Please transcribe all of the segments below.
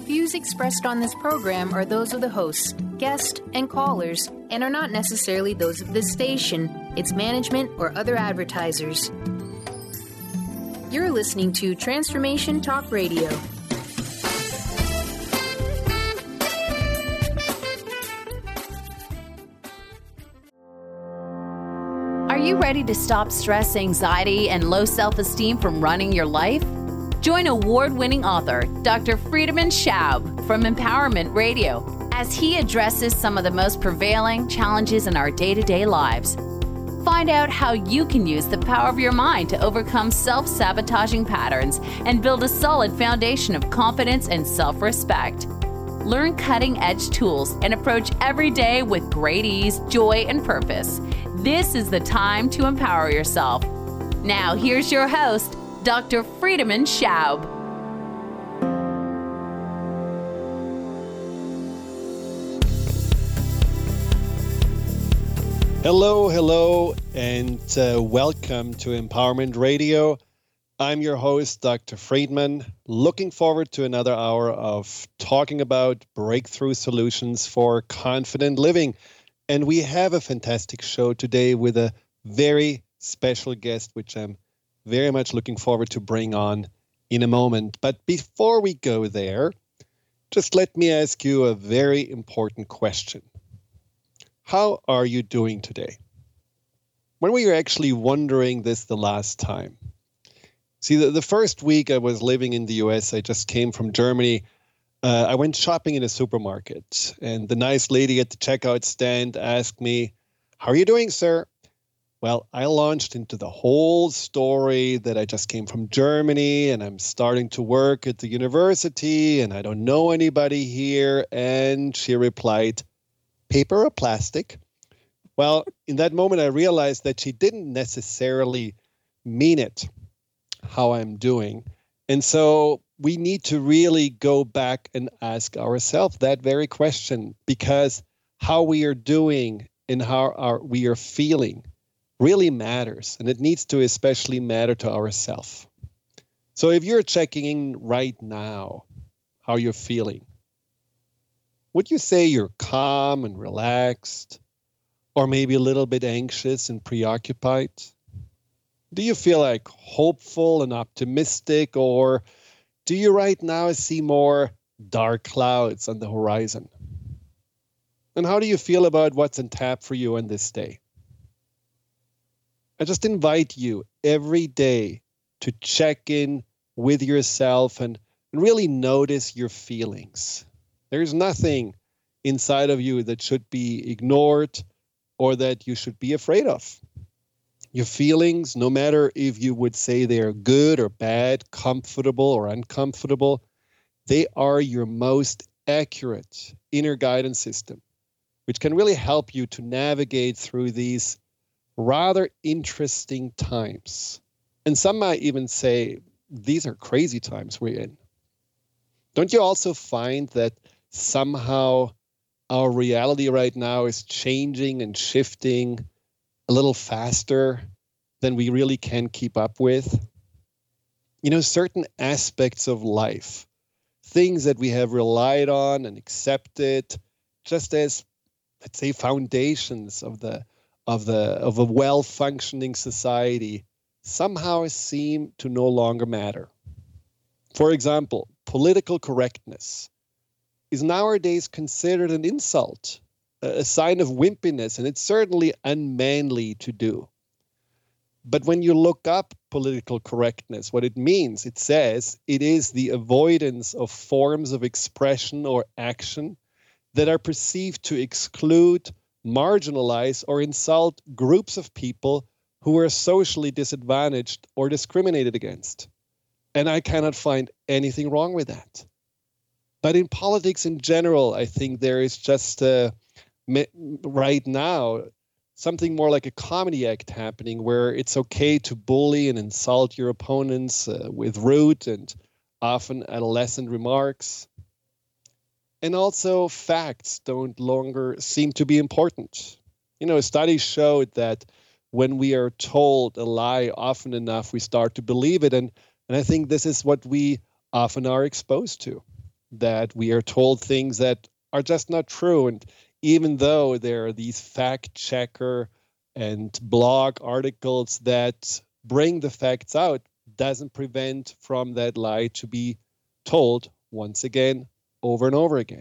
views expressed on this program are those of the hosts, guests, and callers, and are not necessarily those of this station, its management, or other advertisers. You're listening to Transformation Talk Radio. Are you ready to stop stress, anxiety, and low self-esteem from running your life? Join award-winning author Dr. Friedemann Schaub from Empowerment Radio as he addresses some of the most prevailing challenges in our day-to-day lives. Find out how you can use the power of your mind to overcome self-sabotaging patterns and build a solid foundation of confidence and self-respect. Learn cutting-edge tools and approach every day with great ease, joy, and purpose. This is the time to empower yourself. Now, here's your host, Dr. Friedemann Schaub. Hello, and welcome to Empowerment Radio. I'm your host, Dr. Friedemann. Looking forward to another hour of talking about breakthrough solutions for confident living. And we have a fantastic show today with a very special guest, which I'm very much looking forward to bring on in a moment. But before we go there, just let me ask you a very important question. How are you doing today? When were you actually wondering this the last time? See, the first week I was living in the US, I just came from Germany. I went shopping in a supermarket, and the nice lady at the checkout stand asked me, "How are you doing, sir?" Well, I launched into the whole story that I just came from Germany, and I'm starting to work at the university, and I don't know anybody here. And she replied, "Paper or plastic?" Well, in that moment, I realized that she didn't necessarily mean it, how I'm doing. And so we need to really go back and ask ourselves that very question, because how we are doing and how we are feeling really matters. And it needs to especially matter to ourselves. So if you're checking in right now, how you're feeling, would you say you're calm and relaxed, or maybe a little bit anxious and preoccupied? Do you feel like hopeful and optimistic, or do you right now see more dark clouds on the horizon? And how do you feel about what's on tap for you on this day? I just invite you every day to check in with yourself and really notice your feelings. There's nothing inside of you that should be ignored or that you should be afraid of. Your feelings, no matter if you would say they're good or bad, comfortable or uncomfortable, they are your most accurate inner guidance system, which can really help you to navigate through these rather interesting times. And some might even say, these are crazy times we're in. Don't you also find that somehow our reality right now is changing and shifting a little faster than we really can keep up with? You know, certain aspects of life, things that we have relied on and accepted just as, let's say, foundations of a well-functioning society, somehow seem to no longer matter. For example, political correctness is nowadays considered an insult, a sign of wimpiness, and it's certainly unmanly to do. But when you look up political correctness, what it means, it says it is the avoidance of forms of expression or action that are perceived to exclude, marginalize, or insult groups of people who are socially disadvantaged or discriminated against. And I cannot find anything wrong with that. But in politics in general, I think there is just right now something more like a comedy act happening where it's okay to bully and insult your opponents with rude and often adolescent remarks. And also facts don't longer seem to be important. You know, studies showed that when we are told a lie often enough, we start to believe it. And I think this is what we often are exposed to. that we are told things that are just not true. And even though there are these fact checker and blog articles that bring the facts out, doesn't prevent from that lie to be told once again, over and over again.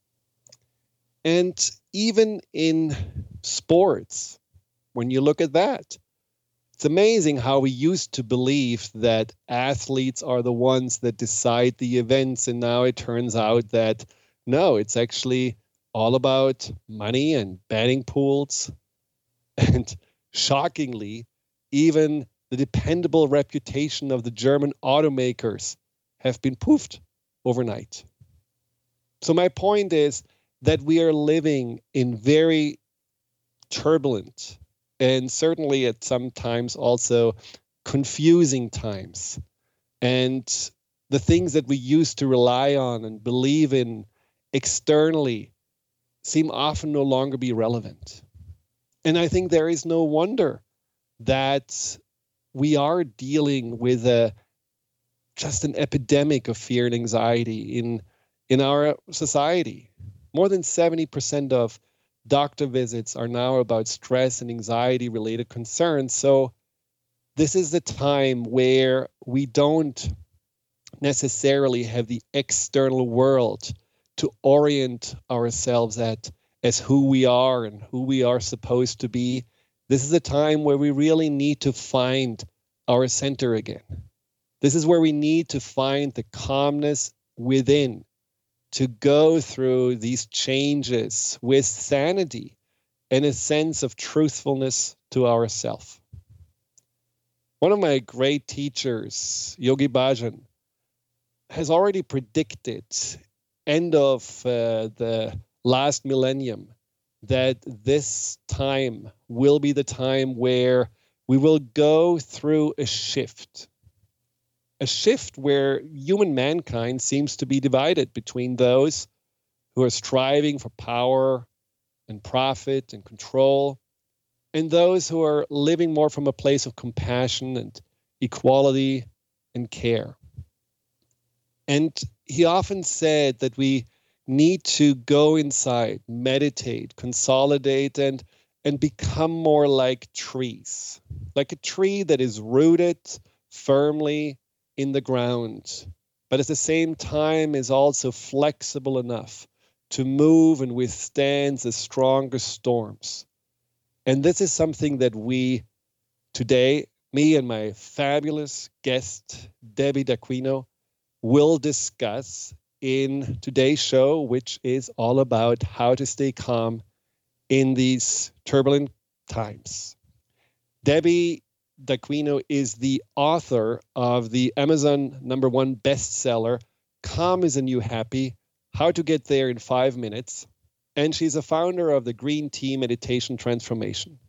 And even in sports, when you look at that, it's amazing how we used to believe that athletes are the ones that decide the events. And now it turns out that no, it's actually all about money and betting pools. And shockingly, even the dependable reputation of the German automakers have been poofed overnight. So my point is that we are living in very turbulent and certainly at some times also confusing times. And the things that we used to rely on and believe in externally seem often no longer be relevant. And I think there is no wonder that we are dealing with just an epidemic of fear and anxiety in our society. More than 70% of doctor visits are now about stress and anxiety related concerns. So this is the time where we don't necessarily have the external world to orient ourselves at as who we are and who we are supposed to be. This is a time where we really need to find our center again. This is where we need to find the calmness within to go through these changes with sanity and a sense of truthfulness to ourselves. One of my great teachers, Yogi Bhajan, has already predicted end of the last millennium that this time will be the time where we will go through a shift where human mankind seems to be divided between those who are striving for power and profit and control, and those who are living more from a place of compassion and equality and care. And he often said that we need to go inside, meditate, consolidate, and become more like trees, like a tree that is rooted firmly in the ground, but at the same time is also flexible enough to move and withstand the strongest storms. And this is something that we today, me and my fabulous guest, Debbie D'Aquino, will discuss in today's show, which is all about how to stay calm in these turbulent times. Debbie D'Aquino is the author of the Amazon #1 bestseller, Calm is a New Happy, How to Get There in 5 Minutes. And she's a founder of the Green Tea Meditation Transformation.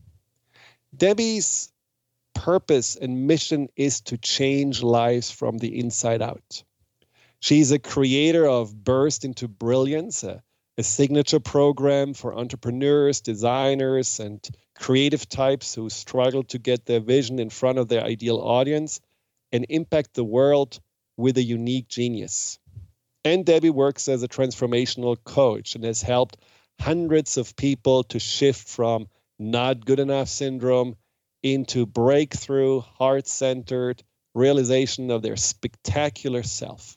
Debbie's purpose and mission is to change lives from the inside out. She's a creator of Burst into Brilliance, a signature program for entrepreneurs, designers, and creative types who struggle to get their vision in front of their ideal audience and impact the world with a unique genius. And Debbie works as a transformational coach and has helped hundreds of people to shift from not good enough syndrome into breakthrough, heart-centered realization of their spectacular self.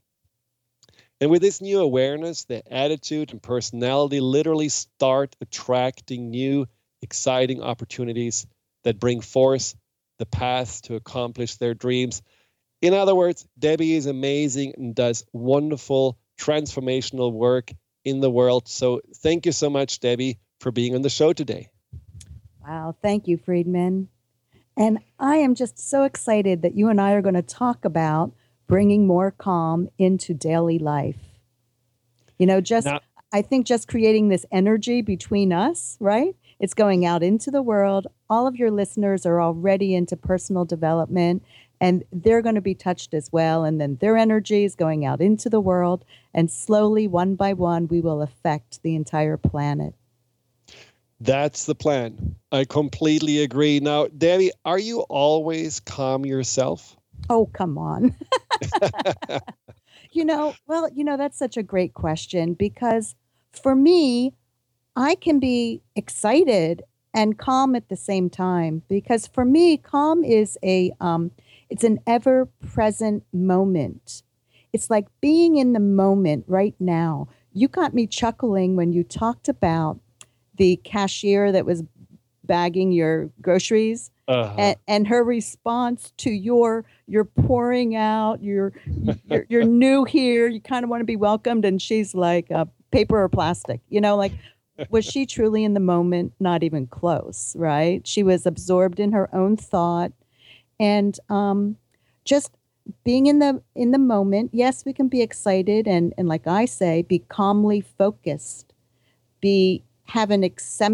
And with this new awareness, their attitude and personality literally start attracting new, exciting opportunities that bring forth the path to accomplish their dreams. In other words, Debbie is amazing and does wonderful transformational work in the world. So thank you so much, Debbie, for being on the show today. Wow, thank you, Friedman. And I am just so excited that you and I are going to talk about bringing more calm into daily life. You know, I think just creating this energy between us, right? It's going out into the world. All of your listeners are already into personal development, and they're going to be touched as well. And then their energy is going out into the world, and slowly, one by one, we will affect the entire planet. That's the plan. I completely agree. Now, Debbie, are you always calm yourself? Oh, come on. That's such a great question, because for me, I can be excited and calm at the same time, because for me, calm is it's an ever-present moment. It's like being in the moment right now. You got me chuckling when you talked about the cashier that was bagging your groceries, and her response to you're pouring out, you're new here, you kind of want to be welcomed, and she's like paper or plastic, was she truly in the moment? Not even close, right? She was absorbed in her own thought, and just being in the moment. Yes, we can be excited and like I say, be calmly focused, have an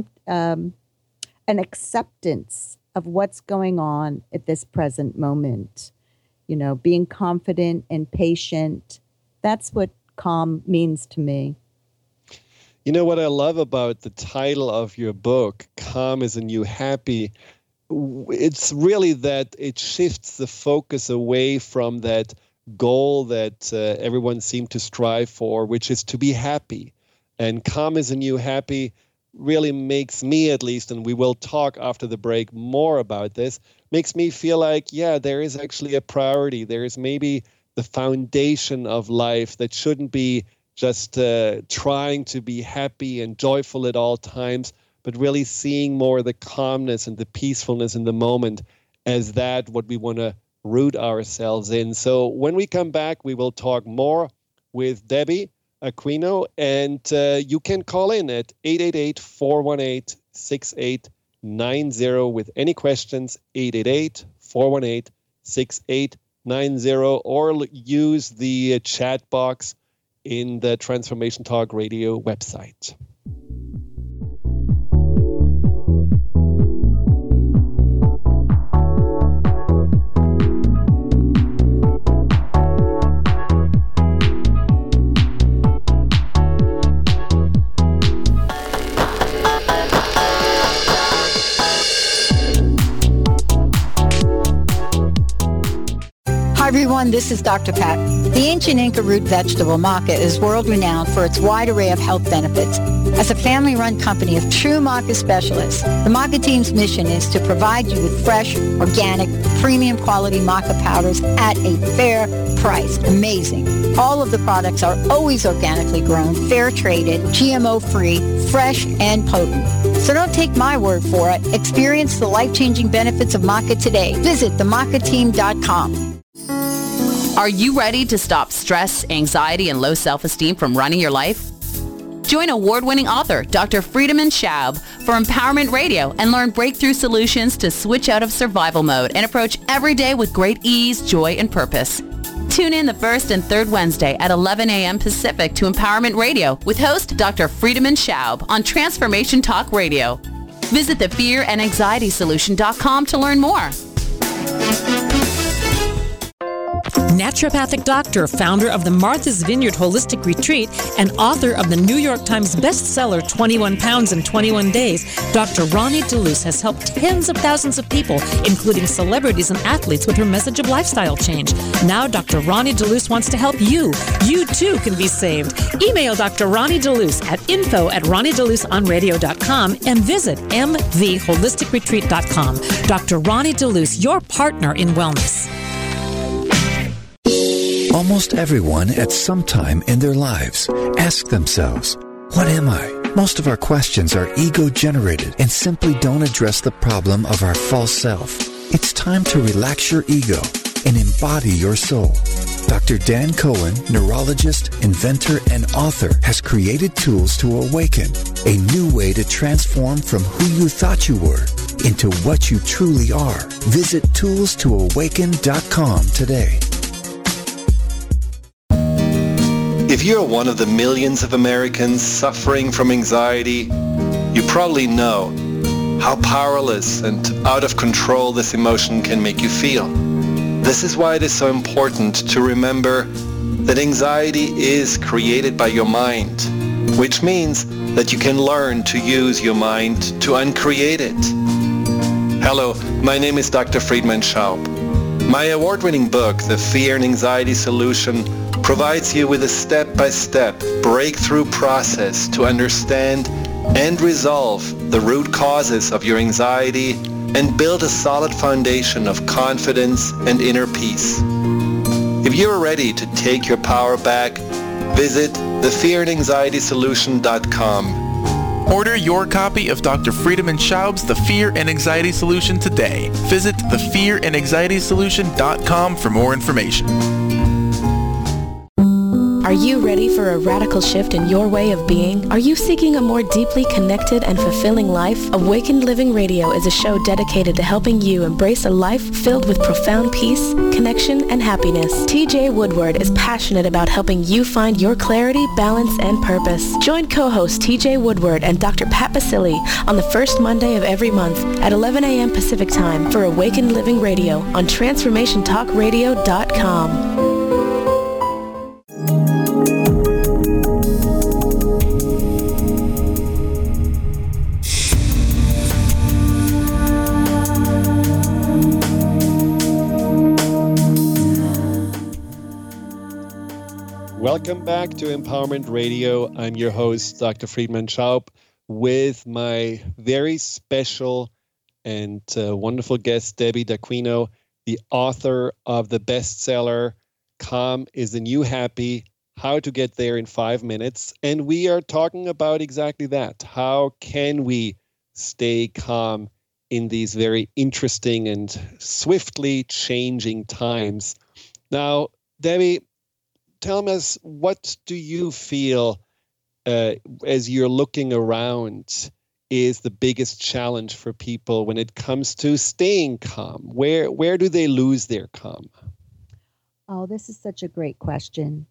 acceptance of what's going on at this present moment. Being confident and patient. That's what calm means to me. What I love about the title of your book, Calm is a New Happy, it's really that it shifts the focus away from that goal that everyone seemed to strive for, which is to be happy. And Calm is a New Happy really makes me, at least, and we will talk after the break more about this, makes me feel like, there is actually a priority. There is maybe the foundation of life that shouldn't be just trying to be happy and joyful at all times, but really seeing more the calmness and the peacefulness in the moment as what we want to root ourselves in. So when we come back, we will talk more with Debbie Aquino, and you can call in at 888-418-6890 with any questions, 888-418-6890, or use the chat box in the Transformation Talk Radio website. Hi everyone, this is Dr. Pat. The ancient Inca root vegetable maca is world-renowned for its wide array of health benefits. As a family-run company of true maca specialists, the maca team's mission is to provide you with fresh, organic, premium quality maca powders at a fair price. Amazing. All of the products are always organically grown, fair-traded, GMO-free, fresh, and potent. So don't take my word for it. Experience the life-changing benefits of maca today. Visit themacateam.com. Are you ready to stop stress, anxiety, and low self-esteem from running your life? Join award-winning author Dr. Friedemann Schaub for Empowerment Radio and learn breakthrough solutions to switch out of survival mode and approach every day with great ease, joy, and purpose. Tune in the first and third Wednesday at 11 a.m. Pacific to Empowerment Radio with host Dr. Friedemann Schaub on Transformation Talk Radio. Visit thefearandanxietysolution.com to learn more. Naturopathic doctor, founder of the Martha's Vineyard Holistic Retreat, and author of the New York Times bestseller 21 Pounds in 21 Days, Dr. Ronnie DeLuce has helped tens of thousands of people, including celebrities and athletes, with her message of lifestyle change. Now Dr. Ronnie DeLuce wants to help you. You too can be saved. Email Dr. Ronnie DeLuce at info@ronniedeluceonradio.com and visit mvholisticretreat.com. Dr. Ronnie DeLuce, your partner in wellness. Almost everyone at some time in their lives ask themselves, what am I? Most of our questions are ego-generated and simply don't address the problem of our false self. It's time to relax your ego and embody your soul. Dr. Dan Cohen, neurologist, inventor, and author, has created tools to awaken, a new way to transform from who you thought you were into what you truly are. Visit toolstoawaken.com today. If you're one of the millions of Americans suffering from anxiety, you probably know how powerless and out of control this emotion can make you feel. This is why it is so important to remember that anxiety is created by your mind, which means that you can learn to use your mind to uncreate it. Hello, my name is Dr. Friedemann Schaub. My award-winning book, The Fear and Anxiety Solution, provides you with a step-by-step breakthrough process to understand and resolve the root causes of your anxiety and build a solid foundation of confidence and inner peace. If you are ready to take your power back, visit thefearandanxietysolution.com. Order your copy of Dr. Friedemann Schaub's The Fear and Anxiety Solution today. Visit thefearandanxietysolution.com for more information. Are you ready for a radical shift in your way of being? Are you seeking a more deeply connected and fulfilling life? Awakened Living Radio is a show dedicated to helping you embrace a life filled with profound peace, connection, and happiness. TJ Woodward is passionate about helping you find your clarity, balance, and purpose. Join co-host TJ Woodward and Dr. Pat Basili on the first Monday of every month at 11 a.m. Pacific Time for Awakened Living Radio on TransformationTalkRadio.com. Welcome back to Empowerment Radio. I'm your host, Dr. Friedemann Schaub, with my very special and wonderful guest, Debbie D'Aquino, the author of the bestseller, Calm is the New Happy, How to Get There in 5 Minutes. And we are talking about exactly that. How can we stay calm in these very interesting and swiftly changing times? Now, Debbie, tell us, what do you feel as you're looking around is the biggest challenge for people when it comes to staying calm? Where do they lose their calm? Oh, this is such a great question.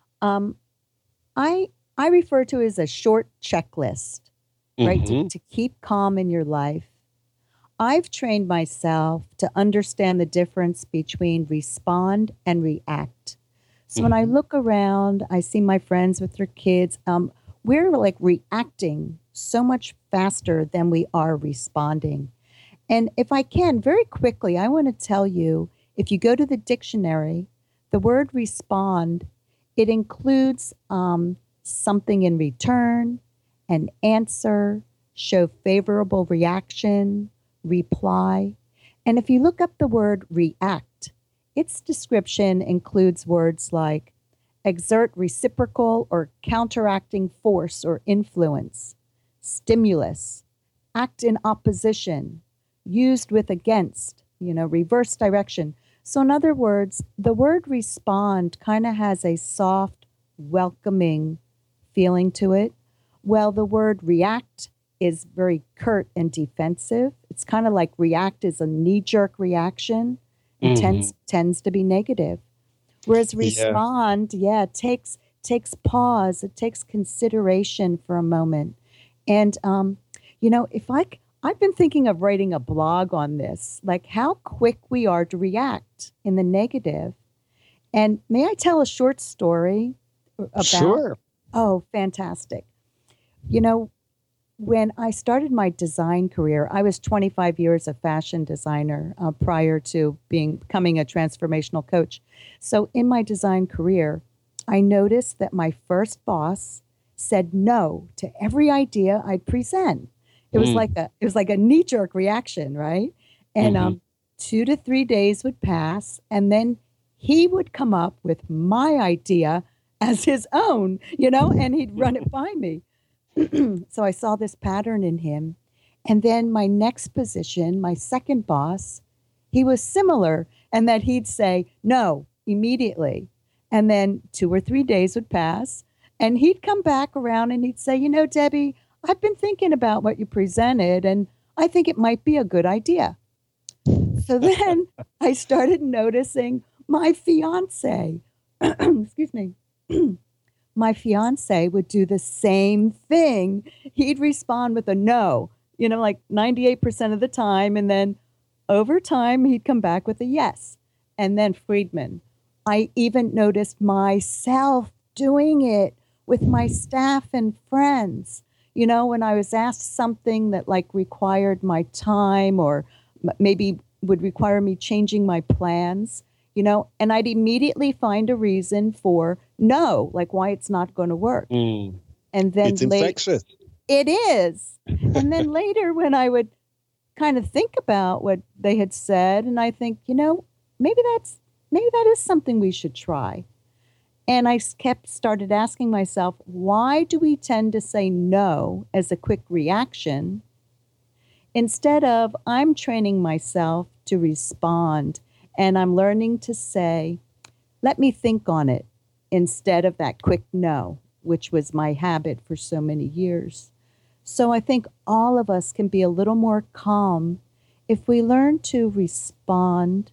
I refer to it as a short checklist, right? Mm-hmm. To keep calm in your life. I've trained myself to understand the difference between respond and react. So when I look around, I see my friends with their kids. We're like reacting so much faster than we are responding. And if I can, very quickly, I want to tell you, if you go to the dictionary, the word respond, it includes something in return, an answer, show favorable reaction, reply. And if you look up the word react, its description includes words like exert reciprocal or counteracting force or influence, stimulus, act in opposition, used with against, reverse direction. So in other words, the word respond kind of has a soft, welcoming feeling to it. Well, the word react is very curt and defensive. It's kind of like react is a knee-jerk reaction. It tends to be negative. Whereas respond, takes pause. It takes consideration for a moment. And, I've been thinking of writing a blog on this, like how quick we are to react in the negative. And may I tell a short story about? Sure. Oh, fantastic. When I started my design career, I was 25 years a fashion designer prior to becoming a transformational coach. So in my design career, I noticed that my first boss said no to every idea I'd present. It was like a knee-jerk reaction, right? And 2 to 3 days would pass, and then he would come up with my idea as his own, and he'd run it by me. So I saw this pattern in him. And then my next position, my second boss, he was similar, and that he'd say no immediately. And then 2 or 3 days would pass, and he'd come back around and he'd say, Debbie, I've been thinking about what you presented, and I think it might be a good idea. So then I started noticing my fiance, excuse me, my fiance would do the same thing. He'd respond with a no, like 98% of the time. And then over time, he'd come back with a yes. And then Friedman, I even noticed myself doing it with my staff and friends. When I was asked something that required my time or maybe would require me changing my plans, and I'd immediately find a reason for no, like why it's not going to work. Mm. And then It's infectious. It is. And then later when I would kind of think about what they had said, and I think, maybe that is something we should try. And I started asking myself, why do we tend to say no as a quick reaction instead of I'm training myself to respond and I'm learning to say, let me think on it instead of that quick no, which was my habit for so many years. So I think all of us can be a little more calm if we learn to respond,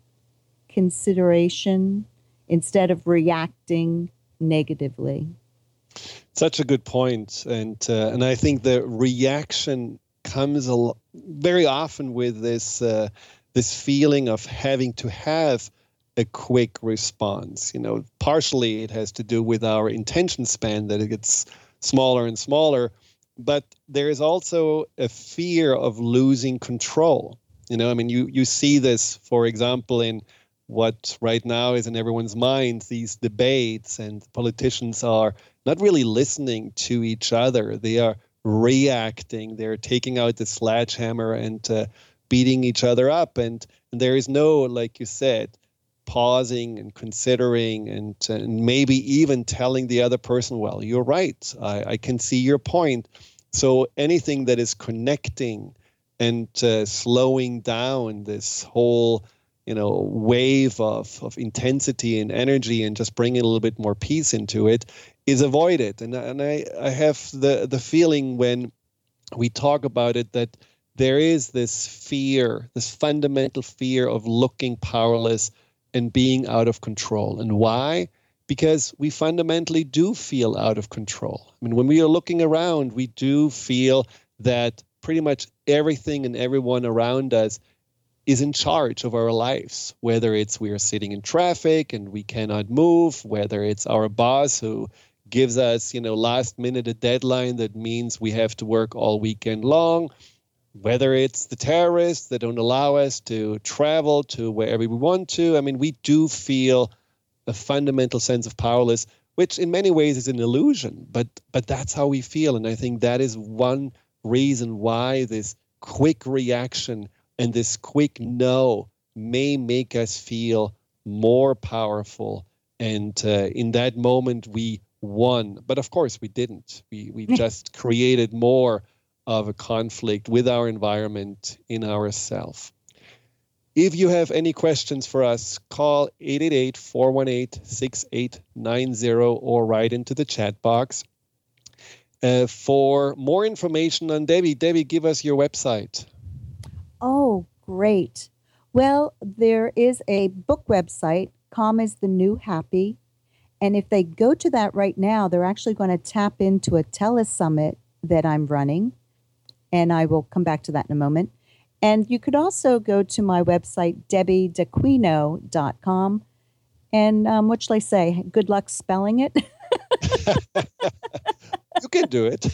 consideration, instead of reacting negatively. Such a good point. And I think the reaction comes very often with this feeling of having to have a quick response. Partially it has to do with our attention span, that it gets smaller and smaller, but there is also a fear of losing control. You see this, for example, in what right now is in everyone's mind, these debates, and politicians are not really listening to each other. They are reacting. They're taking out the sledgehammer and beating each other up. And there is no, like you said, pausing and considering and maybe even telling the other person, well, you're right. I can see your point. So anything that is connecting and slowing down this whole wave of intensity and energy and just bringing a little bit more peace into it is avoided. And I have the feeling when we talk about it that there is this fear, this fundamental fear of looking powerless and being out of control. And why? Because we fundamentally do feel out of control. I mean, when we are looking around, we do feel that pretty much everything and everyone around us is in charge of our lives, whether it's we are sitting in traffic and we cannot move, whether it's our boss who gives us, last minute a deadline that means we have to work all weekend long, whether it's the terrorists that don't allow us to travel to wherever we want to. I mean, we do feel a fundamental sense of powerless, which in many ways is an illusion, but that's how we feel. And I think that is one reason why this quick reaction and this quick no may make us feel more powerful. And in that moment, we won. But of course, we didn't. We just created more of a conflict with our environment, in ourself. If you have any questions for us, call 888-418-6890 or write into the chat box. For more information on Debbie, give us your website. Oh, great. Well, there is a book website, Calm is the New Happy. And if they go to that right now, they're actually going to tap into a telesummit that I'm running. And I will come back to that in a moment. And you could also go to my website, debbiedaquino.com. And what shall I say? Good luck spelling it. You can do it.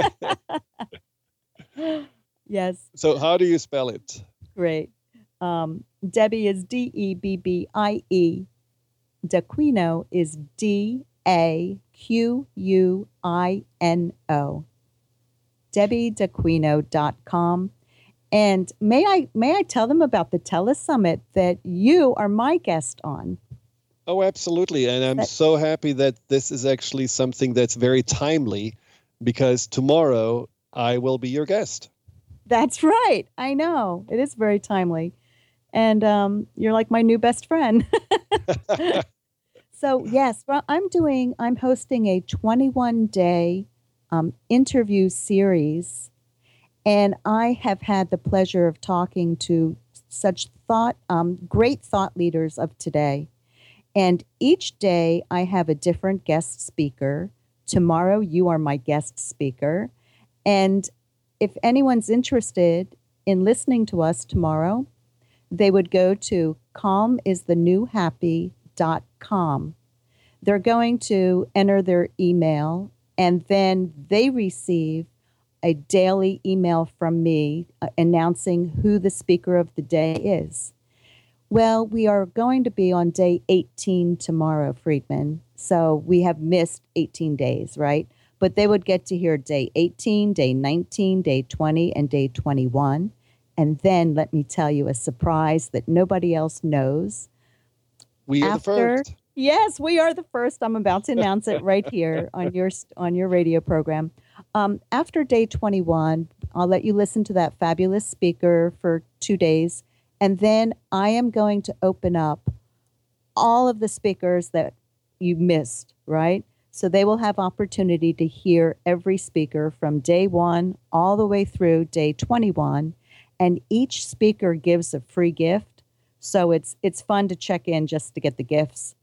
Yes. So how do you spell it? Great. Debbie is Debbie. Daquino is DAQUINO. DebbieDaquino.com. And may I tell them about the telesummit that you are my guest on? Oh, absolutely. And I'm so happy that this is actually something that's very timely, because tomorrow I will be your guest. That's right. I know. It is very timely. And you're like my new best friend. So, yes, well, I'm hosting a 21-day interview series. And I have had the pleasure of talking to such great thought leaders of today. And each day I have a different guest speaker. Tomorrow you are my guest speaker. And if anyone's interested in listening to us tomorrow, they would go to calmisthenewhappy.com. They're going to enter their email, and then they receive a daily email from me announcing who the speaker of the day is. Well, we are going to be on day 18 tomorrow, Friedman. So we have missed 18 days, right? But they would get to hear day 18, day 19, day 20, and day 21. And then let me tell you a surprise that nobody else knows. We are the first. Yes, we are the first. I'm about to announce it right here on your radio program. After day 21, I'll let you listen to that fabulous speaker for 2 days. And then I am going to open up all of the speakers that you missed, right? So they will have opportunity to hear every speaker from day 1 all the way through day 21. And each speaker gives a free gift. So it's fun to check in just to get the gifts.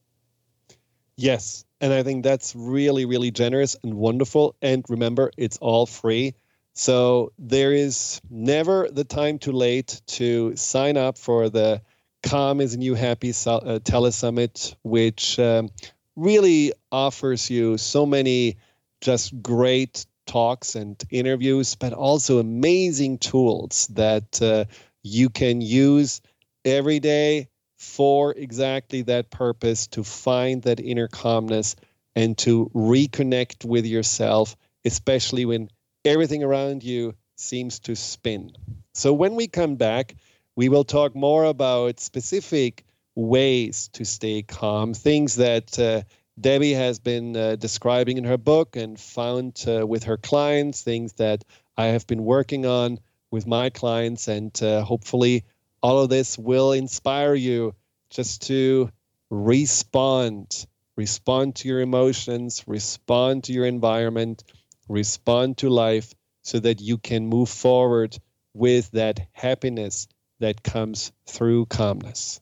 Yes. And I think that's really, really generous and wonderful. And remember, it's all free. So there is never the time too late to sign up for the Calm is a New Happy Telesummit, which really offers you so many just great talks and interviews, but also amazing tools that you can use every day for exactly that purpose, to find that inner calmness and to reconnect with yourself, especially when everything around you seems to spin. So when we come back, we will talk more about specific ways to stay calm, things that Debbie has been describing in her book and found with her clients, things that I have been working on with my clients, and hopefully all of this will inspire you just to respond to your emotions, respond to your environment, respond to life, so that you can move forward with that happiness that comes through calmness.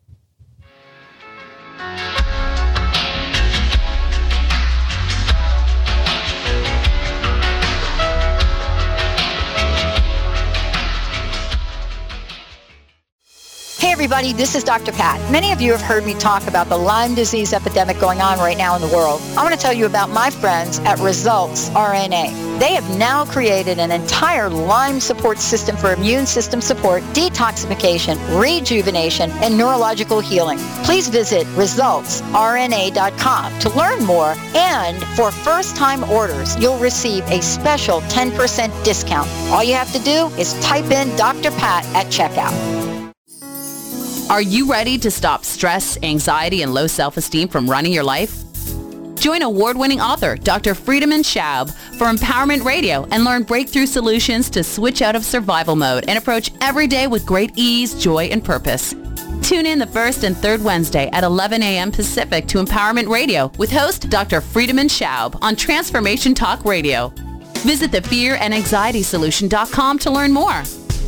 Hey everybody, this is Dr. Pat. Many of you have heard me talk about the Lyme disease epidemic going on right now in the world. I want to tell you about my friends at Results RNA. They have now created an entire Lyme support system for immune system support, detoxification, rejuvenation, and neurological healing. Please visit resultsrna.com to learn more, and for first-time orders, you'll receive a special 10% discount. All you have to do is type in Dr. Pat at checkout. Are you ready to stop stress, anxiety, and low self-esteem from running your life? Join award-winning author Dr. Friedemann Schaub for Empowerment Radio and learn breakthrough solutions to switch out of survival mode and approach every day with great ease, joy, and purpose. Tune in the first and third Wednesday at 11 a.m. Pacific to Empowerment Radio with host Dr. Friedemann Schaub on Transformation Talk Radio. Visit thefearandanxietysolution.com to learn more.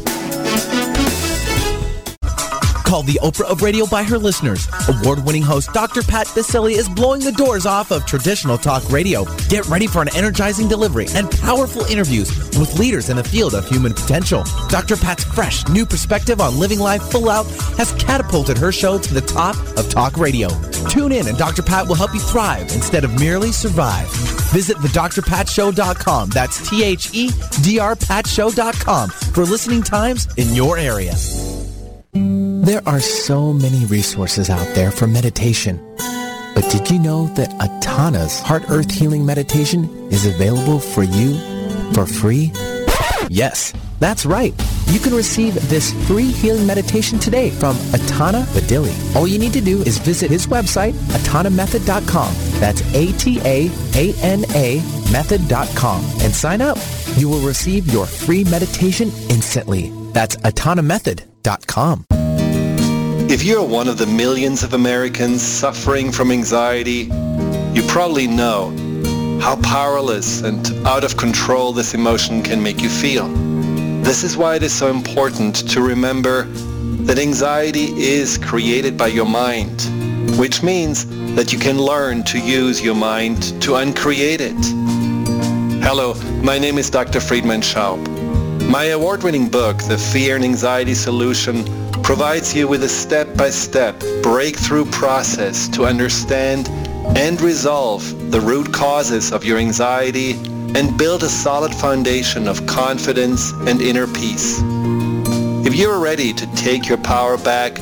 Called the Oprah of radio by her listeners, award-winning host Dr. Pat Baccili is blowing the doors off of traditional talk radio. Get ready for an energizing delivery and powerful interviews with leaders in the field of human potential. Dr. Pat's fresh, new perspective on living life full out has catapulted her show to the top of talk radio. Tune in and Dr. Pat will help you thrive instead of merely survive. Visit thedrpatshow.com. That's THEDRPatShow.com for listening times in your area. There are so many resources out there for meditation. But did you know that Atana's Heart Earth Healing Meditation is available for you for free? Yes, that's right. You can receive this free healing meditation today from Atana Badili. All you need to do is visit his website, atanamethod.com. That's ATAANA method.com, and sign up. You will receive your free meditation instantly. That's atanamethod.com. If you're one of the millions of Americans suffering from anxiety, you probably know how powerless and out of control this emotion can make you feel. This is why it is so important to remember that anxiety is created by your mind, which means that you can learn to use your mind to uncreate it. Hello, my name is Dr. Friedemann Schaub. My award-winning book, The Fear and Anxiety Solution, provides you with a step-by-step breakthrough process to understand and resolve the root causes of your anxiety and build a solid foundation of confidence and inner peace. If you are ready to take your power back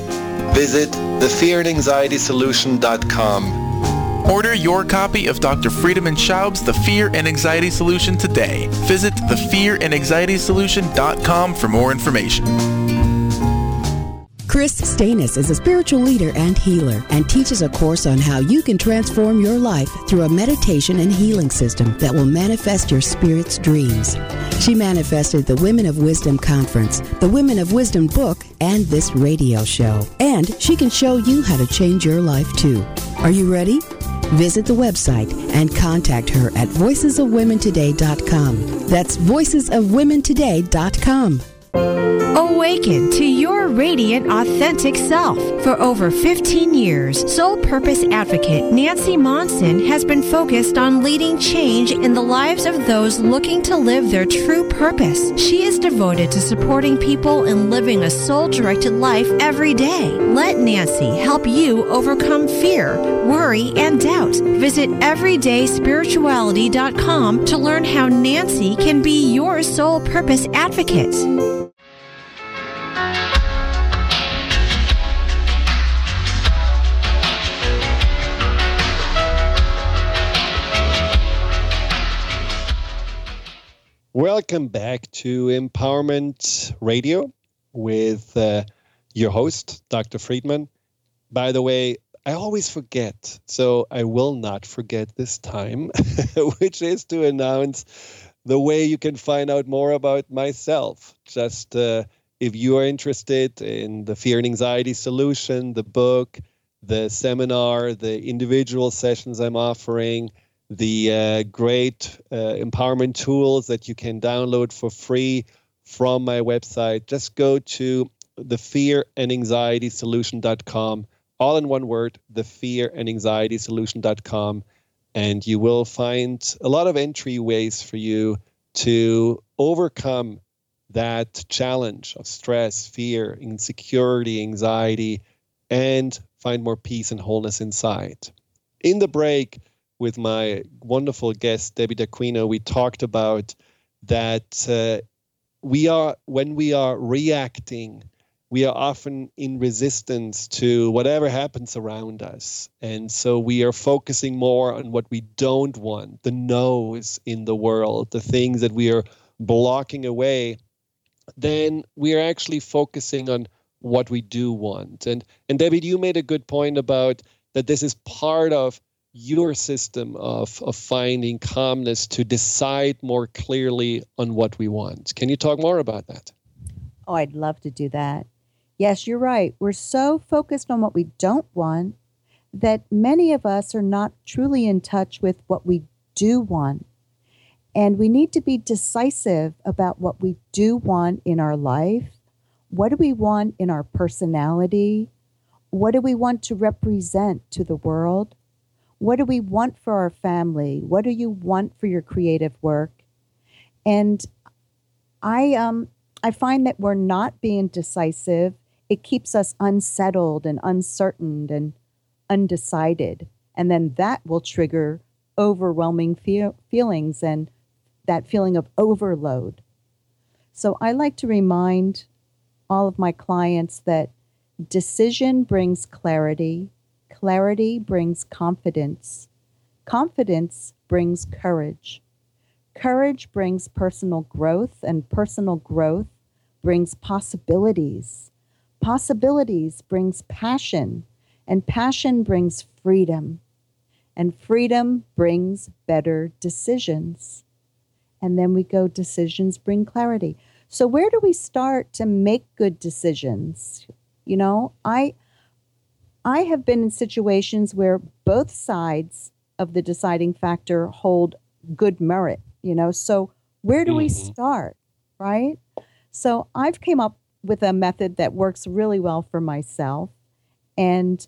visit thefearandanxietysolution.com. Order your copy of Dr. Friedemann Schaub's The Fear and Anxiety Solution today. Visit thefearandanxietysolution.com for more information. Chris Stanis is a spiritual leader and healer and teaches a course on how you can transform your life through a meditation and healing system that will manifest your spirit's dreams. She manifested the Women of Wisdom Conference, the Women of Wisdom book, and this radio show. And she can show you how to change your life too. Are you ready? Visit the website and contact her at voicesofwomentoday.com. That's voicesofwomentoday.com. Awaken to your radiant, authentic self. For over 15 years, Soul Purpose Advocate Nancy Monson has been focused on leading change in the lives of those looking to live their true purpose. She is devoted to supporting people in living a soul-directed life every day. Let Nancy help you overcome fear, worry, and doubt. Visit everydayspirituality.com to learn how Nancy can be your Soul Purpose Advocate. Welcome back to Empowerment Radio with your host, Dr. Friedemann. By the way, I always forget, so I will not forget this time, which is to announce the way you can find out more about myself. Just if you are interested in the Fear and Anxiety Solution, the book, the seminar, the individual sessions I'm offering, the great empowerment tools that you can download for free from my website, just go to thefearandanxietysolution.com, all in one word, thefearandanxietysolution.com, and you will find a lot of entryways for you to overcome that challenge of stress, fear, insecurity, anxiety, and find more peace and wholeness inside. In the break, with my wonderful guest, Debbie D'Aquino, we talked about that when we are reacting, we are often in resistance to whatever happens around us. And so we are focusing more on what we don't want, the no's in the world, the things that we are blocking away, then we are actually focusing on what we do want. And Debbie, you made a good point about that this is part of your system of finding calmness to decide more clearly on what we want. Can you talk more about that? Oh, I'd love to do that. Yes, you're right. We're so focused on what we don't want that many of us are not truly in touch with what we do want. And we need to be decisive about what we do want in our life. What do we want in our personality? What do we want to represent to the world? What do we want for our family? What do you want for your creative work? And I find that we're not being decisive. It keeps us unsettled and uncertain and undecided. And then that will trigger overwhelming feelings and that feeling of overload. So I like to remind all of my clients that decision brings clarity. Clarity brings confidence. Confidence brings courage. Courage brings personal growth, and personal growth brings possibilities. Possibilities brings passion, and passion brings freedom. And freedom brings better decisions. And then we go, decisions bring clarity. So where do we start to make good decisions? You know, I have been in situations where both sides of the deciding factor hold good merit, you know, so where do we start, right? So I've came up with a method that works really well for myself, and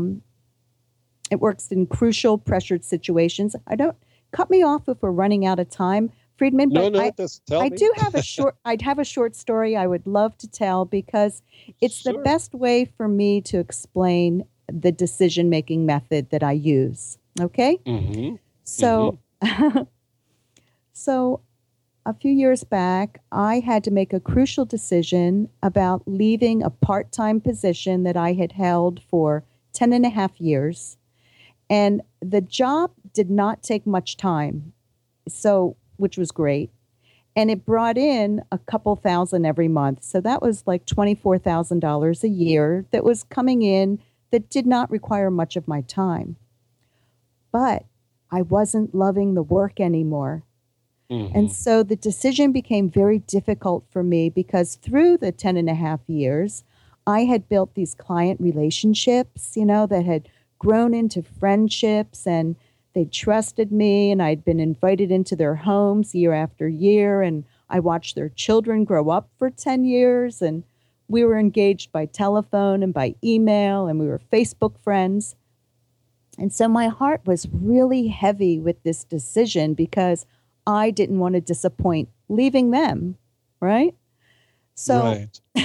it works in crucial pressured situations. Cut me off if we're running out of time, Friedemann, but I do have I'd have a short story I would love to tell because it's the best way for me to explain the decision-making method that I use. Okay? So a few years back, I had to make a crucial decision about leaving a part-time position that I had held for 10 and a half years. And the job did not take much time, which was great. And it brought in a couple thousand every month. So that was like $24,000 a year that was coming in that did not require much of my time. But I wasn't loving the work anymore. Mm-hmm. And so the decision became very difficult for me because through the 10 and a half years, I had built these client relationships, that had grown into friendships, and they trusted me, and I'd been invited into their homes year after year, and I watched their children grow up for 10 years, and we were engaged by telephone and by email, and we were Facebook friends. And so my heart was really heavy with this decision because I didn't want to disappoint leaving them, right? So,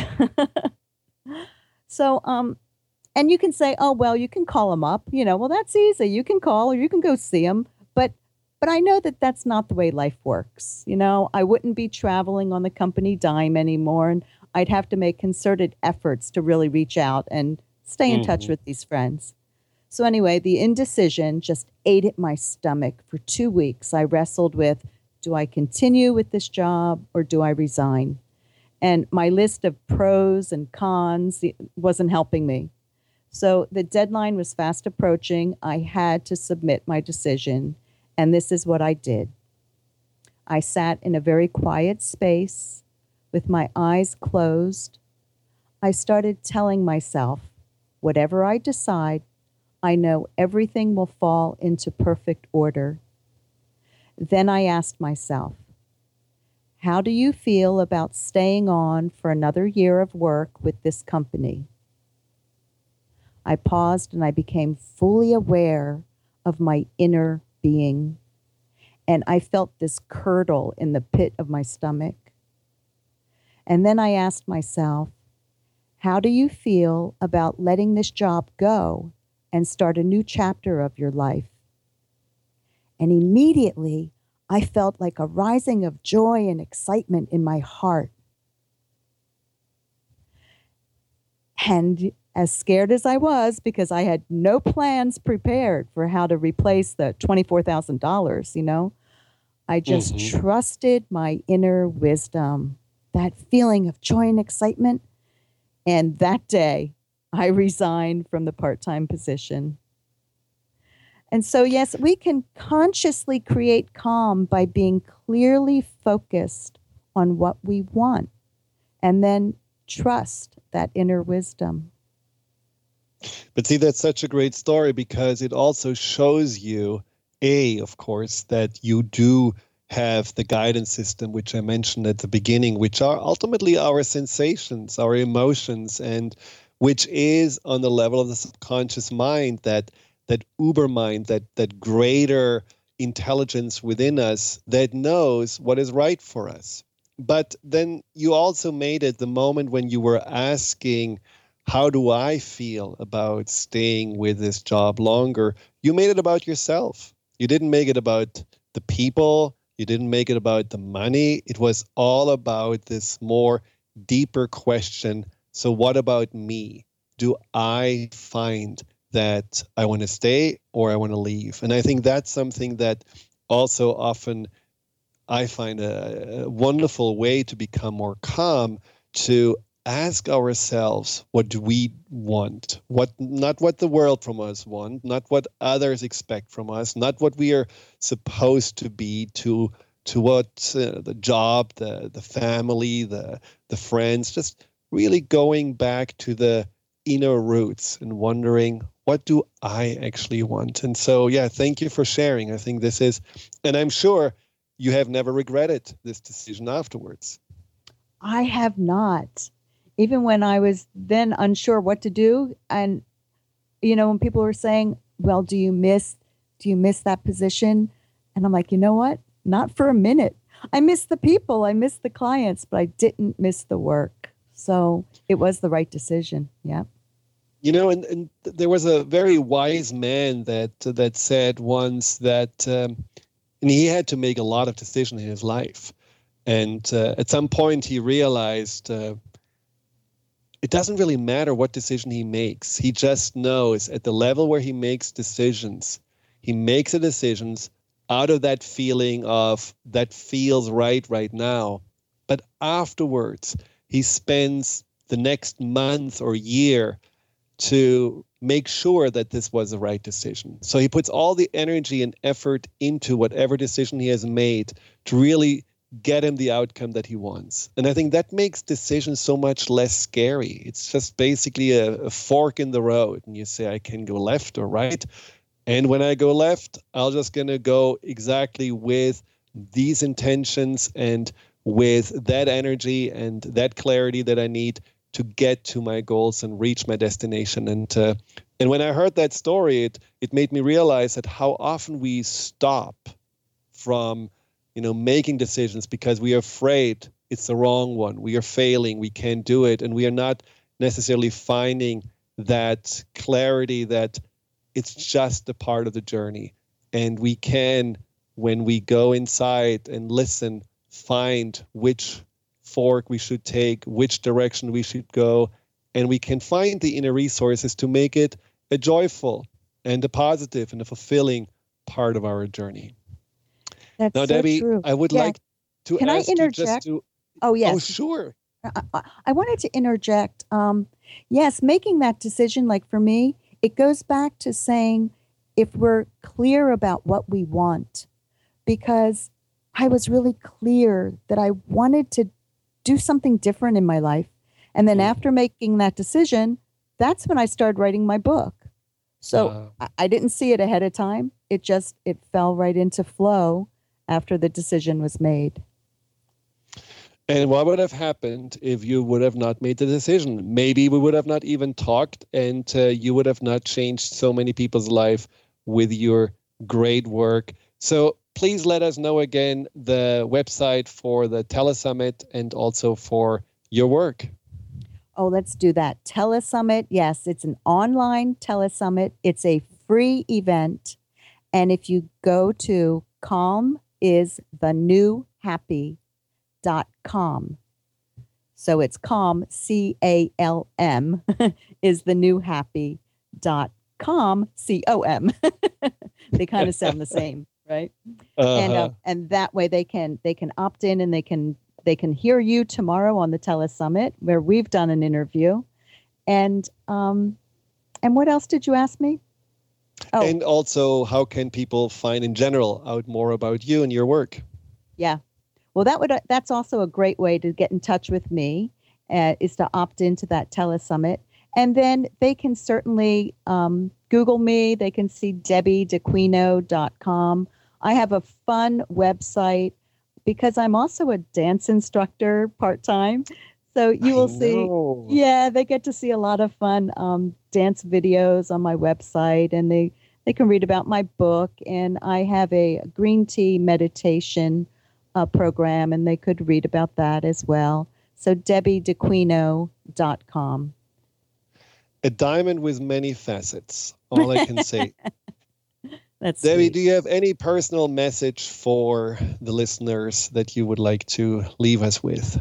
and you can say, oh, well, you can call them up. Well, that's easy. You can call or you can go see them. But I know that that's not the way life works. I wouldn't be traveling on the company dime anymore. And I'd have to make concerted efforts to really reach out and stay in touch with these friends. So anyway, the indecision just ate at my stomach for 2 weeks. I wrestled with, do I continue with this job or do I resign? And my list of pros and cons wasn't helping me. So the deadline was fast approaching. I had to submit my decision, and this is what I did. I sat in a very quiet space with my eyes closed. I started telling myself, whatever I decide, I know everything will fall into perfect order. Then I asked myself, how do you feel about staying on for another year of work with this company? I paused and I became fully aware of my inner being. And I felt this curdle in the pit of my stomach. And then I asked myself, how do you feel about letting this job go and start a new chapter of your life? And immediately, I felt like a rising of joy and excitement in my heart. And as scared as I was, because I had no plans prepared for how to replace the $24,000, I just trusted my inner wisdom, that feeling of joy and excitement. And that day, I resigned from the part-time position. And so, yes, we can consciously create calm by being clearly focused on what we want and then trust that inner wisdom. But see, that's such a great story because it also shows you, of course, that you do have the guidance system, which I mentioned at the beginning, which are ultimately our sensations, our emotions, and which is on the level of the subconscious mind, that uber mind, that greater intelligence within us that knows what is right for us. But then you also made it the moment when you were asking, how do I feel about staying with this job longer? You made it about yourself. You didn't make it about the people. You didn't make it about the money. It was all about this more deeper question. So what about me? Do I find that I want to stay or I want to leave? And I think that's something that also often I find a wonderful way to become more calm, to ask ourselves, what do we want? Not what the world from us want, not what others expect from us, not what we are supposed to be, to what the job, the family, the friends, just really going back to the inner roots and wondering, what do I actually want? And so, thank you for sharing. I think this is, and I'm sure you have never regretted this decision afterwards. I have not. Even when I was then unsure what to do. And, when people were saying, well, do you miss that position? And I'm like, you know what? Not for a minute. I miss the people. I miss the clients, but I didn't miss the work. So it was the right decision. Yeah. And there was a very wise man that said once that, and he had to make a lot of decisions in his life. And at some point, he realized it doesn't really matter what decision he makes. He just knows at the level where he makes decisions, he makes the decisions out of that feeling of that feels right now. But afterwards, he spends the next month or year to make sure that this was the right decision. So he puts all the energy and effort into whatever decision he has made to really get him the outcome that he wants. And I think that makes decisions so much less scary. It's just basically a fork in the road. And you say, I can go left or right. And when I go left, I'm just going to go exactly with these intentions and with that energy and that clarity that I need to get to my goals and reach my destination. And when I heard that story, it made me realize that how often we stop from making decisions because we are afraid it's the wrong one. We are failing. We can't do it. And we are not necessarily finding that clarity that it's just a part of the journey. And we can, when we go inside and listen, find which fork we should take, which direction we should go. And we can find the inner resources to make it a joyful and a positive and a fulfilling part of our journey. That's now, so Debbie, true. I would like to Can ask I interject? you just to... Oh, yes. Oh, sure. I wanted to interject. Yes, making that decision, like for me, it goes back to saying if we're clear about what we want, because I was really clear that I wanted to do something different in my life. And then after making that decision, that's when I started writing my book. So I didn't see it ahead of time. It fell right into flow after the decision was made. And what would have happened if you would have not made the decision? Maybe we would have not even talked, and you would have not changed so many people's life with your great work. So please let us know again the website for the Telesummit and also for your work. Oh, let's do that. Telesummit. Yes, it's an online telesummit. It's a free event. And if you go to calmisthenewhappy.com. So it's calm, CALM, is the new happy.com, COM. They kind of sound the same, right? And that way they can opt in and they can hear you tomorrow on the Telesummit where we've done an interview. And what else did you ask me? Oh. And also, how can people find in general out more about you and your work? Yeah. Well, that's also a great way to get in touch with me, is to opt into that Telesummit. And then they can certainly Google me. They can see DebbieDequino.com. I have a fun website because I'm also a dance instructor part-time. So you will see, they get to see a lot of fun dance videos on my website, and they can read about my book. And I have a green tea meditation program, and they could read about that as well. So DebbieDequino.com. A diamond with many facets, all I can say. That's Debbie, sweet. do you have any personal message for the listeners that you would like to leave us with?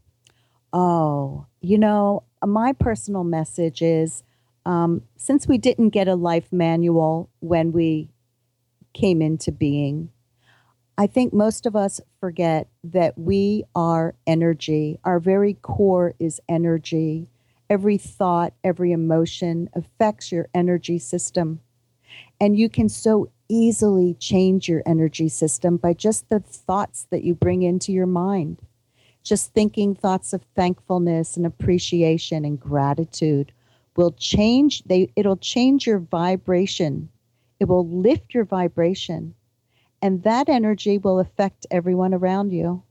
Oh, my personal message is, since we didn't get a life manual when we came into being, I think most of us forget that we are energy. Our very core is energy. Every thought, every emotion affects your energy system. And you can so easily change your energy system by just the thoughts that you bring into your mind. Just thinking thoughts of thankfulness and appreciation and gratitude will change. It'll change your vibration. It will lift your vibration. And that energy will affect everyone around you.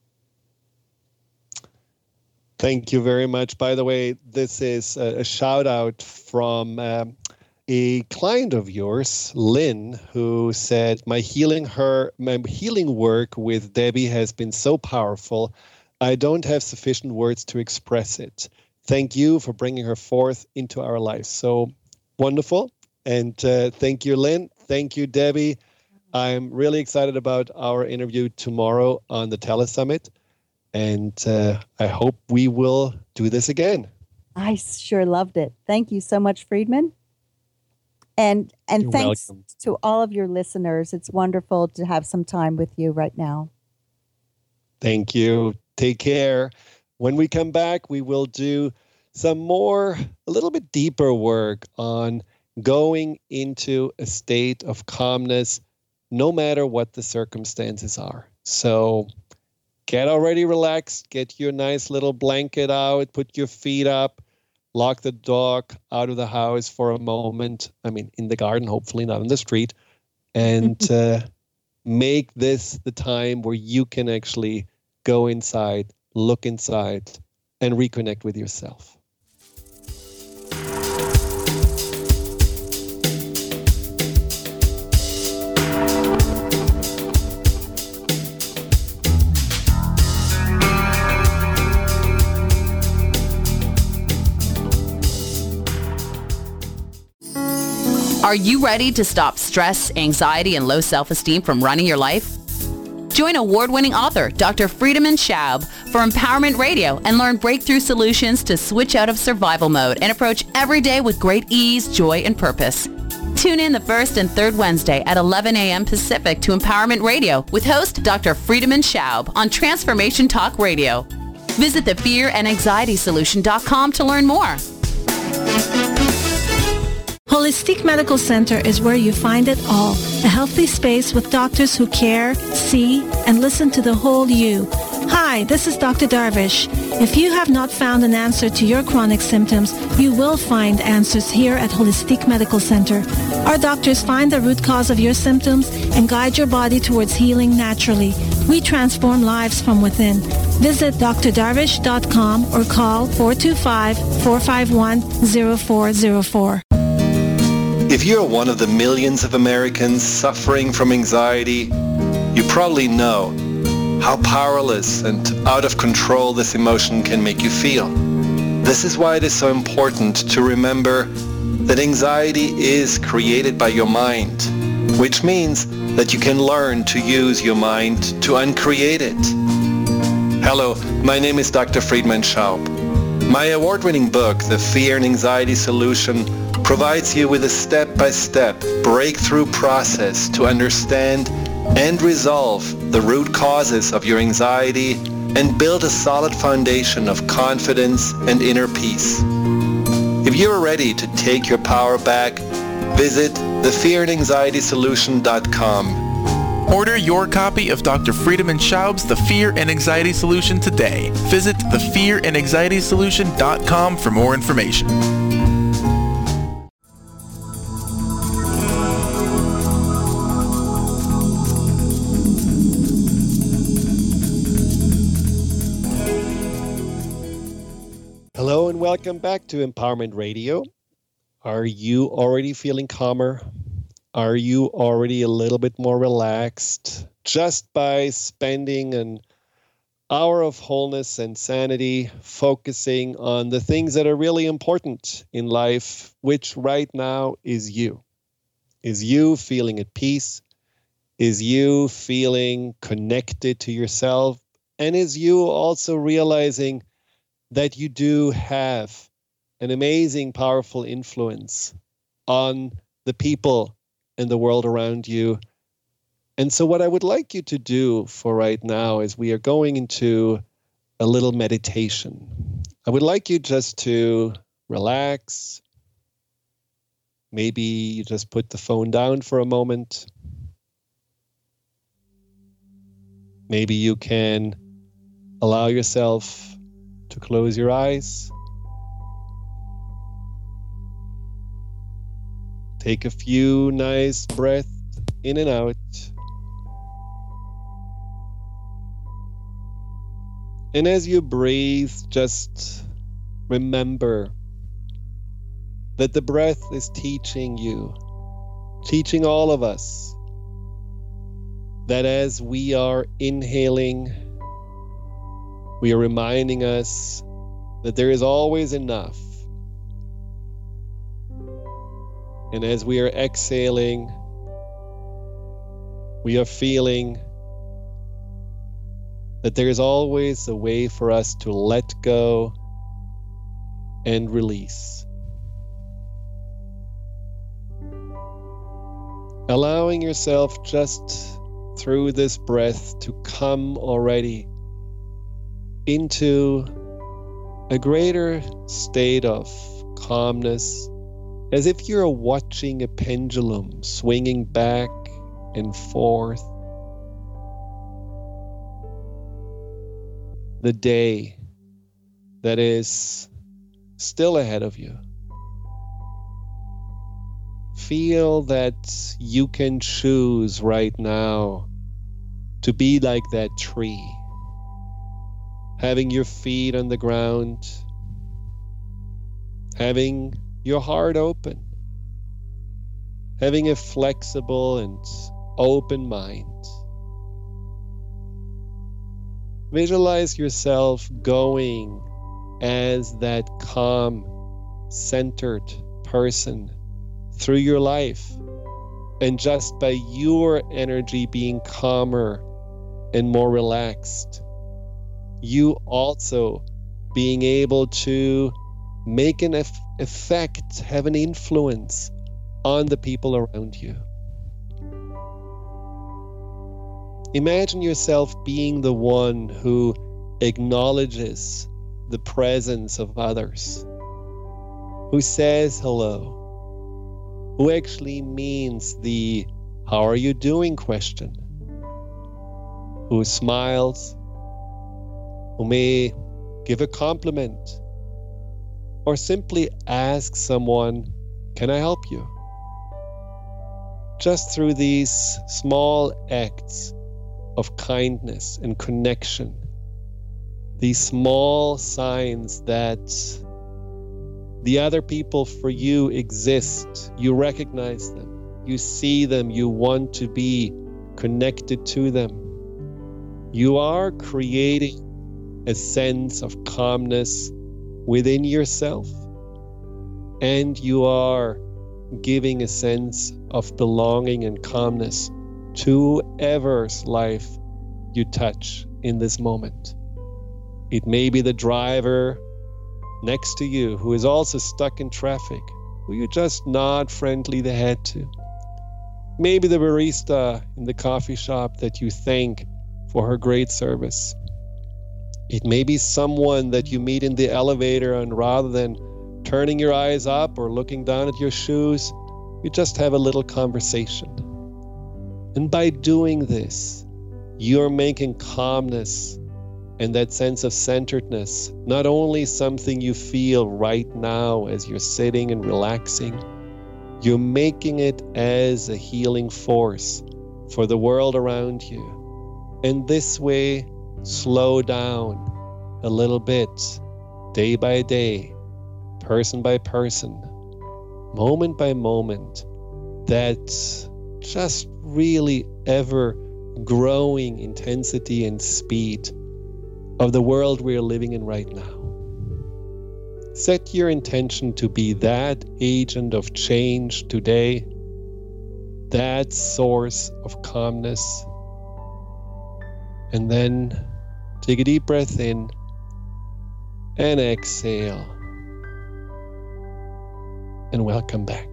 Thank you very much. By the way, this is a shout out from a client of yours, Lynn, who said, my healing work with Debbie has been so powerful. I don't have sufficient words to express it. Thank you for bringing her forth into our lives. So wonderful. And thank you, Lynn. Thank you, Debbie. I'm really excited about our interview tomorrow on the Telesummit. And I hope we will do this again. I sure loved it. Thank you so much, Friedman. And You're thanks welcome. to all of your listeners. It's wonderful to have some time with you right now. Thank you. Take care. When we come back, we will do some more, a little bit deeper work on going into a state of calmness, no matter what the circumstances are. So get already relaxed, get your nice little blanket out, put your feet up, lock the dog out of the house for a moment. I mean, in the garden, hopefully not in the street. And make this the time where you can actually go inside, look inside, and reconnect with yourself. Are you ready to stop stress, anxiety, and low self-esteem from running your life? Join award-winning author Dr. Friedemann Schaub for Empowerment Radio and learn breakthrough solutions to switch out of survival mode and approach every day with great ease, joy, and purpose. Tune in the first and third Wednesday at 11 a.m. Pacific to Empowerment Radio with host Dr. Friedemann Schaub on Transformation Talk Radio. Visit thefearandanxietysolution.com to learn more. Holistic Medical Center is where you find it all. A healthy space with doctors who care, see, and listen to the whole you. Hi, this is Dr. Darvish. If you have not found an answer to your chronic symptoms, you will find answers here at Holistic Medical Center. Our doctors find the root cause of your symptoms and guide your body towards healing naturally. We transform lives from within. Visit drdarvish.com or call 425-451-0404. If you're one of the millions of Americans suffering from anxiety, you probably know how powerless and out of control this emotion can make you feel. This is why it is so important to remember that anxiety is created by your mind, which means that you can learn to use your mind to uncreate it. Hello, my name is Dr. Friedemann Schaub. My award-winning book, The Fear and Anxiety Solution, provides you with a step-by-step breakthrough process to understand and resolve the root causes of your anxiety and build a solid foundation of confidence and inner peace. If you are ready to take your power back, visit thefearandanxietysolution.com. Order your copy of Dr. Friedemann Schaub's The Fear and Anxiety Solution today. Visit thefearandanxietysolution.com for more information. Hello and welcome back to Empowerment Radio. Are you already feeling calmer? Are you already a little bit more relaxed just by spending an hour of wholeness and sanity focusing on the things that are really important in life, which right now is you? Is you feeling at peace? Is you feeling connected to yourself? And is you also realizing that you do have an amazing, powerful influence on the people in the world around you? And so what I would like you to do for right now is we are going into a little meditation. I would like you just to relax. Maybe you just put the phone down for a moment. Maybe you can allow yourself to close your eyes. Take a few nice breaths in and out. And as you breathe, just remember that the breath is teaching you, teaching all of us, that as we are inhaling, we are reminding us that there is always enough. And as we are exhaling, we are feeling that there's always a way for us to let go and release. Allowing yourself just through this breath to come already into a greater state of calmness, as if you're watching a pendulum swinging back and forth. The day that is still ahead of you. Feel that you can choose right now to be like that tree, having your feet on the ground, having your heart open, having a flexible and open mind. Visualize yourself going as that calm, centered person through your life, and just by your energy being calmer and more relaxed, you also being able to make an effect, have an influence on the people around you. Imagine yourself being the one who acknowledges the presence of others, who says hello, who actually means the "how are you doing" question, who smiles, who may give a compliment, or simply ask someone, "Can I help you?" Just through these small acts of kindness and connection, these small signs that the other people for you exist, you recognize them, you see them, you want to be connected to them. You are creating a sense of calmness within yourself, and you are giving a sense of belonging and calmness to whoever's life you touch in this moment. It may be the driver next to you who is also stuck in traffic, who you just nod friendly the head to. Maybe the barista in the coffee shop that you thank for her great service. It may be someone that you meet in the elevator, and rather than turning your eyes up or looking down at your shoes, you just have a little conversation. And by doing this, you're making calmness and that sense of centeredness not only something you feel right now as you're sitting and relaxing, you're making it as a healing force for the world around you. And this way, slow down a little bit, day by day, person by person, moment by moment, that just really ever growing intensity and speed of the world we're living in right now. Set your intention to be that agent of change today, that source of calmness, and then take a deep breath in and exhale, and welcome back.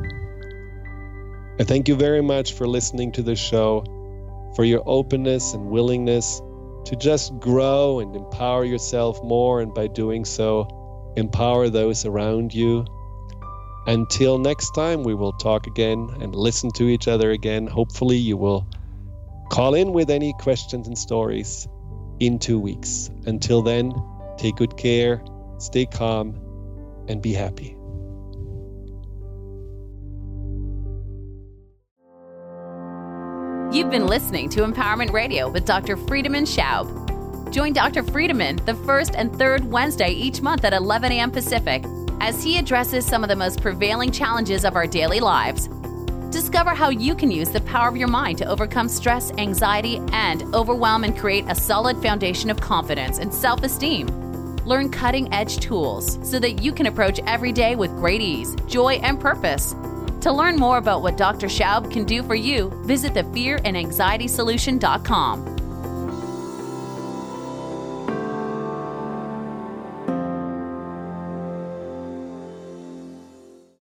I thank you very much for listening to the show, for your openness and willingness to just grow and empower yourself more, and by doing so, empower those around you. Until next time, we will talk again and listen to each other again. Hopefully you will call in with any questions and stories in 2 weeks. Until then, take good care, stay calm, and be happy. You've been listening to Empowerment Radio with Dr. Friedemann Schaub. Join Dr. Friedemann the first and third Wednesday each month at 11 a.m. Pacific as he addresses some of the most prevailing challenges of our daily lives. Discover how you can use the power of your mind to overcome stress, anxiety, and overwhelm, and create a solid foundation of confidence and self-esteem. Learn cutting-edge tools so that you can approach every day with great ease, joy, and purpose. To learn more about what Dr. Schaub can do for you, visit thefearandanxietysolution.com.